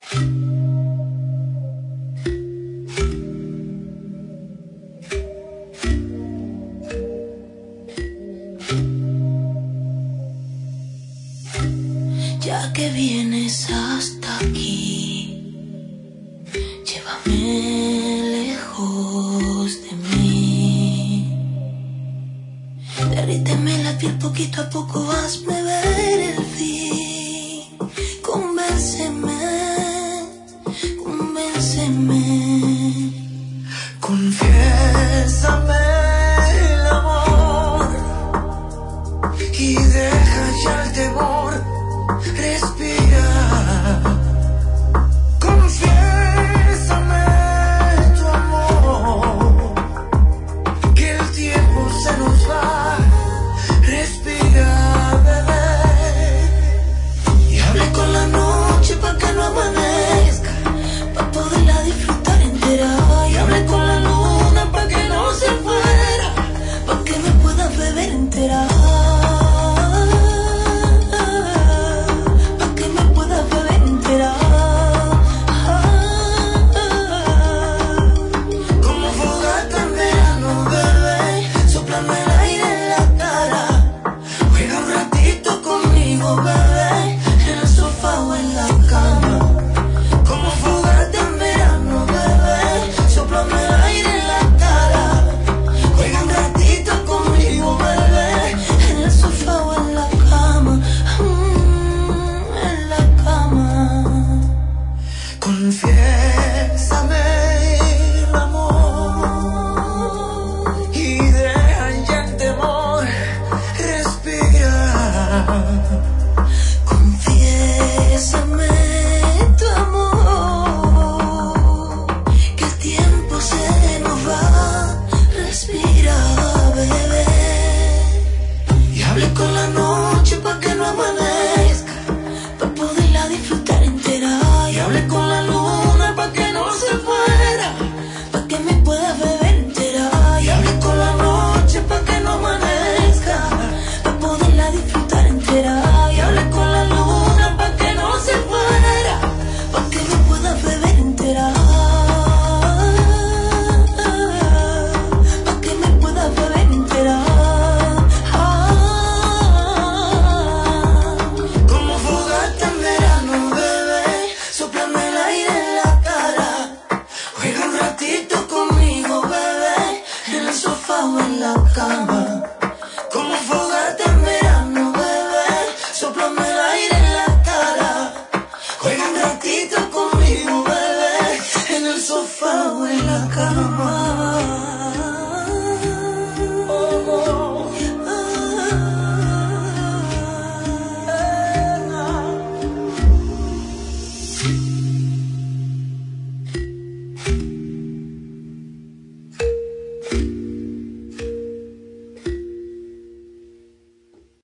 Ya que vienes hasta aquí, llévame lejos de mí. Derríteme la piel poquito a poco, hazme ver el fin. Convénceme, convénceme. Confiésame el amor y deja ya el temor. Respira, confiésame tu amor, que el tiempo se nos va. Respira, bebé, y hable con la noche pa' que no amanezca, pa' poderla disfrutar entera. Y hable con la luna pa' que no se fuera, pa' que me puedas beber entera. Confiésame el amor y deja ya el temor. Respira, Confiésame tu amor, que el tiempo se nos va. Respira, bebé, y hable con la noche pa' que no amanezca, pa' poderla disfrutar entera. y hable con la luna pa' que no se fuera, pa' que me puedas beber entera. y hable con la noche pa' que no amanezca, Pa' poderla disfrutar entera. y hable con la luna pa' que no se fuera, Pa' que me puedas beber entera. Pa' que me puedas beber entera. como fogata en verano, bebé. Sóplame el aire en la cara, juega un ratito conmigo, bebé, en el sofá o en la cama. Como fogata en verano, bebé. Sóplame el aire en la cara, juega un ratito conmigo, bebé, en el sofá